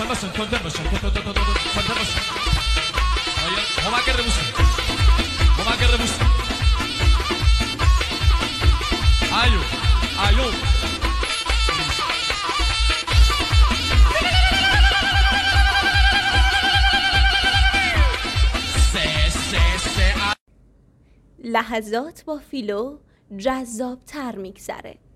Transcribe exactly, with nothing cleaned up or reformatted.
باشن باشن کنتر باشن کنتر باشن آیا همه کرده باشن همه کرده باشن آیو آیو لحظات با فیلو جذاب تر میگذره.